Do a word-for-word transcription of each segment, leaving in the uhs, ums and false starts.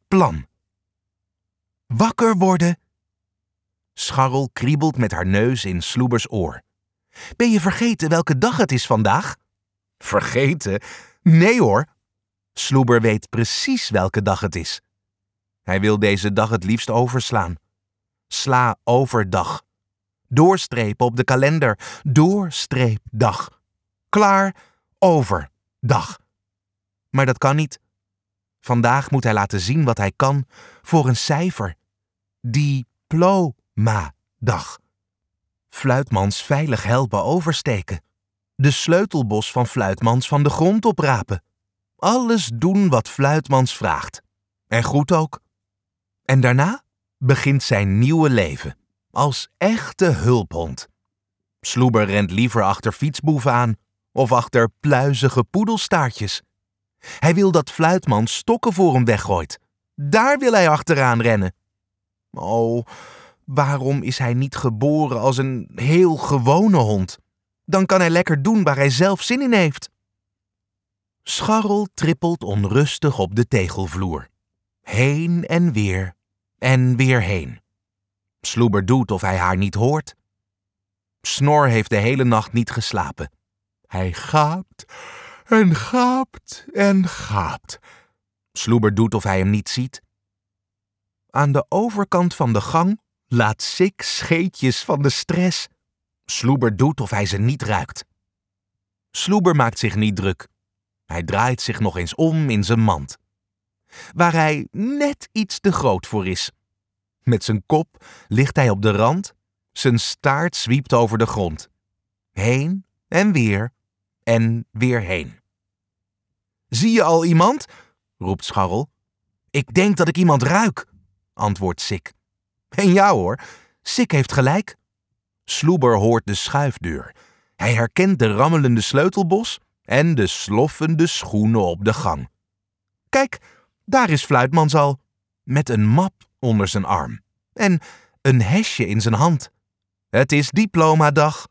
plan. Wakker worden. Scharrel kriebelt met haar neus in Sloebers oor. Ben je vergeten welke dag het is vandaag? Vergeten? Nee hoor. Sloeber weet precies welke dag het is. Hij wil deze dag het liefst overslaan. Sla overdag. Doorstrepen op de kalender. Doorstreep dag. Klaar over dag. Maar dat kan niet. Vandaag moet hij laten zien wat hij kan voor een cijfer. Diploma-dag. Fluitmans veilig helpen oversteken. De sleutelbos van Fluitmans van de grond oprapen. Alles doen wat Fluitmans vraagt. En goed ook. En daarna begint zijn nieuwe leven. Als echte hulphond. Sloeber rent liever achter fietsboeven aan. Of achter pluizige poedelstaartjes. Hij wil dat Fluitmans stokken voor hem weggooit. Daar wil hij achteraan rennen. Oh, waarom is hij niet geboren als een heel gewone hond? Dan kan hij lekker doen waar hij zelf zin in heeft. Scharrel trippelt onrustig op de tegelvloer. Heen en weer en weer heen. Sloeber doet of hij haar niet hoort. Snor heeft de hele nacht niet geslapen. Hij gaapt en gaapt en gaapt. Sloeber doet of hij hem niet ziet. Aan de overkant van de gang laat Sik scheetjes van de stress. Sloeber doet of hij ze niet ruikt. Sloeber maakt zich niet druk. Hij draait zich nog eens om in zijn mand. Waar hij net iets te groot voor is. Met zijn kop ligt hij op de rand. Zijn staart zwiept over de grond. Heen en weer en weer heen. Zie je al iemand? Roept Scharrel. Ik denk dat ik iemand ruik, antwoordt Sik. En ja hoor, Sik heeft gelijk. Sloeber hoort de schuifdeur. Hij herkent de rammelende sleutelbos en de sloffende schoenen op de gang. Kijk, daar is Fluitmans al, met een map onder zijn arm en een hesje in zijn hand. Het is diplomadag.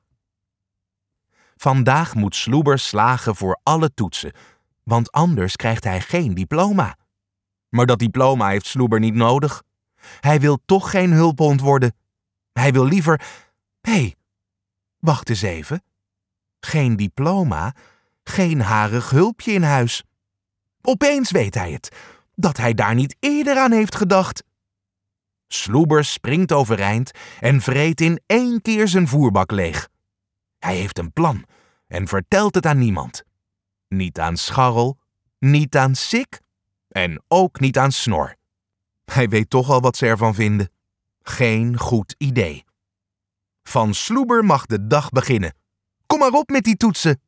Vandaag moet Sloeber slagen voor alle toetsen, want anders krijgt hij geen diploma. Maar dat diploma heeft Sloeber niet nodig. Hij wil toch geen hulphond worden. Hij wil liever... Hé, hey, wacht eens even. Geen diploma, geen harig hulpje in huis. Opeens weet hij het, dat hij daar niet eerder aan heeft gedacht. Sloeber springt overeind en vreet in één keer zijn voerbak leeg. Hij heeft een plan en vertelt het aan niemand. Niet aan Scharrel, niet aan Sik en ook niet aan Snor. Hij weet toch al wat ze ervan vinden. Geen goed idee. Van Sloeber mag de dag beginnen. Kom maar op met die toetsen.